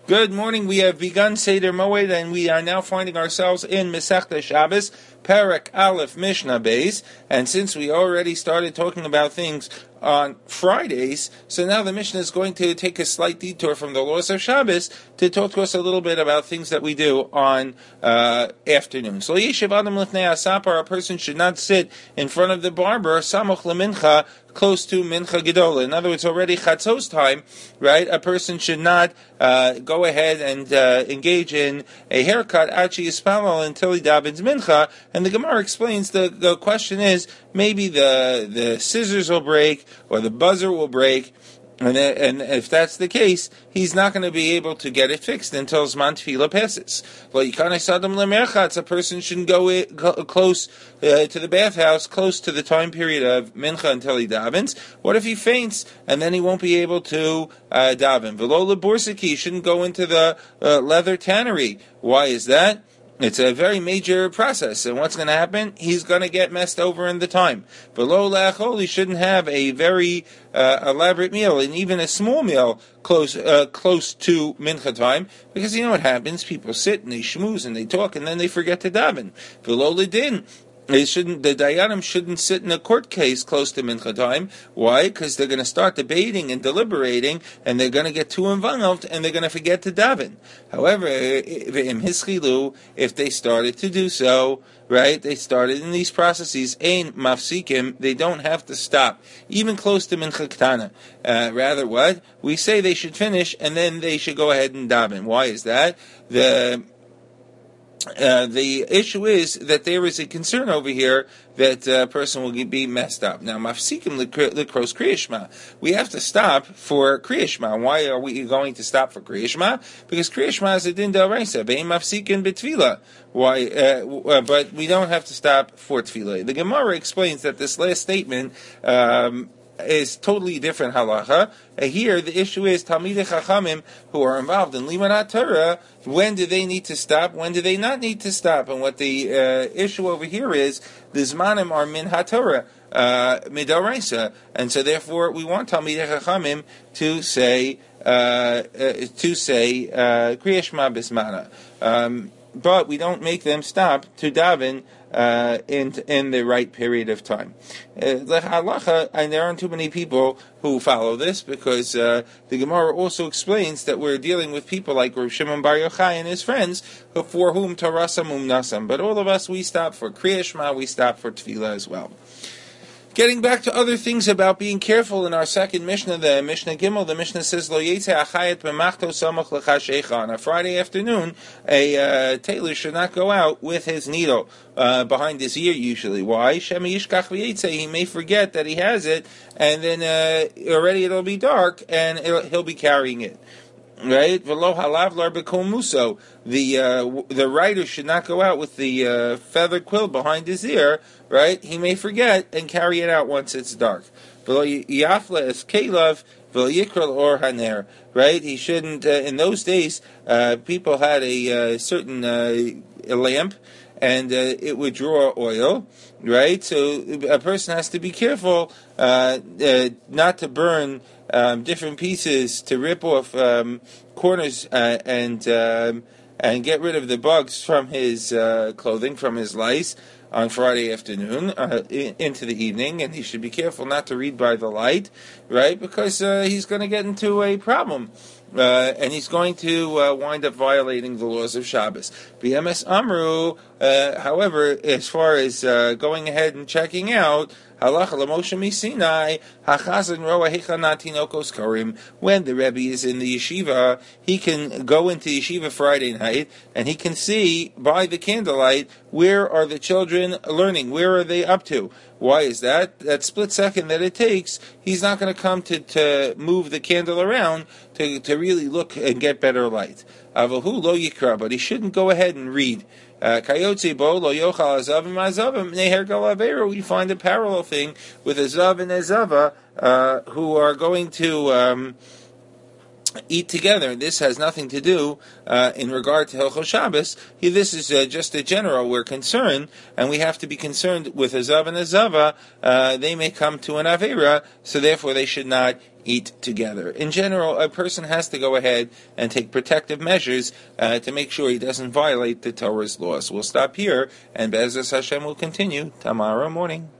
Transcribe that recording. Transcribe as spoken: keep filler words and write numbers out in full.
Good morning. We have begun Seder Moed, and we are now finding ourselves in Masechta Shabbos, Perek Aleph Mishnah Beis. And since we already started talking about things on Fridays, so now the Mishnah is going to take a slight detour from the laws of Shabbos to talk to us a little bit about things that we do on uh, afternoons. So Yeshiv Adam Lifnei Asapar, a person should not sit in front of the barber, Samoch Lemincha, close to Mincha Gedola. In other words, already Chatzos time, right? A person should not uh, go ahead and uh, engage in a haircut Achi Yispalal until he davens Mincha. And the Gemara explains the, the question is, maybe the, the scissors will break or the buzzer will break. And, and if that's the case, he's not going to be able to get it fixed until Zman Tefillah passes. A person shouldn't go in, close uh, to the bathhouse, close to the time period of Mincha until he davens. What if he faints and then he won't be able to uh, daven? V'lo lebursaki, shouldn't go into the uh, leather tannery. Why is that? It's a very major process, and what's going to happen? He's going to get messed over in the time. Below la'achol, he shouldn't have a very uh, elaborate meal, and even a small meal close uh, close to mincha time, because you know what happens? People sit and they schmooze and they talk, and then they forget to daven. Below l'din. They shouldn't. The dayanim shouldn't sit in a court case close to mincha time. Why? Because they're going to start debating and deliberating, and they're going to get too involved, and they're going to forget to daven. However, if they started to do so, right? They started in these processes. Ein mafsikim. They don't have to stop, even close to mincha ktana. Uh, rather, what we say they should finish, and then they should go ahead and daven. Why is that? The Uh, the issue is that there is a concern over here that a uh, person will be messed up. Now, mafsikim likros kriyashma. We have to stop for kriyashma. Why are we going to stop for kriyashma? Because kriyashma is a din d'oraisa. Bein mafsikim b'tfila. Why? Uh, but we don't have to stop for tefillah. The Gemara explains that this last statement Um, is totally different halacha. Uh, here, the issue is Talmidei Chachamim who are involved in Limanat Torah. When do they need to stop? When do they not need to stop? And what the uh, issue over here is the Zmanim are Min HaTorah, uh, Midoraisa, and so therefore we want Talmidei Chachamim to say uh, uh, to say Kriya Shema Bismana, um, but we don't make them stop to daven Uh, in in the right period of time. Uh, and there aren't too many people who follow this, because uh, the Gemara also explains that we're dealing with people like Rav Shimon Bar Yochai and his friends, for whom Tarasam Umnasam. But all of us, we stop for Kriya Shema, we stop for Tefillah as well. Getting back to other things about being careful in our second Mishnah, the Mishnah Gimel, the Mishnah says, Lo yetze achayet b'machto samach lecha shecha. On a Friday afternoon, a uh, tailor should not go out with his needle uh, behind his ear usually. Why? Shema yishkach v'yetze. He may forget that he has it, and then uh, already it'll be dark, and it'll, he'll be carrying it. Right? V'lo halav lar b'kol muso. The uh, the writer should not go out with the uh, feather quill behind his ear. Right? He may forget and carry it out once it's dark. V'lo yafla es kelav v'lo yikral or haner. Right? He shouldn't. Uh, in those days, uh, people had a uh, certain uh, a lamp, and uh, it would draw oil. Right? So a person has to be careful uh, uh, not to burn Um, different pieces, to rip off um, corners uh, and um, and get rid of the bugs from his uh, clothing, from his lice on Friday afternoon uh, in, into the evening, and he should be careful not to read by the light, right? Because uh, he's going to get into a problem. Uh, and he's going to uh, wind up violating the laws of Shabbos. B M S Amru, uh, however, as far as uh, going ahead and checking out, halacha l'Moshe miSinai, hachazan roa hechanatinokos karim. When the Rebbe is in the yeshiva, he can go into yeshiva Friday night, and he can see by the candlelight, where are the children learning? Where are they up to? Why is that? That split second that it takes, he's not going to come to, to move the candle around to, to really look and get better light. Avahu lo yikra, but he shouldn't go ahead and read. Kayotze bo lo yochal azavim azavim neher galavera. We find a parallel thing with a zav and a zava uh, who are going to um, eat together. This has nothing to do uh, in regard to Hilchos Shabbos. This is uh, just a general. We're concerned, and we have to be concerned with a Zav and a Zava. Uh, they may come to an Avera, so therefore they should not eat together. In general, a person has to go ahead and take protective measures uh, to make sure he doesn't violate the Torah's laws. We'll stop here, and Be'ezus Hashem will continue tomorrow morning.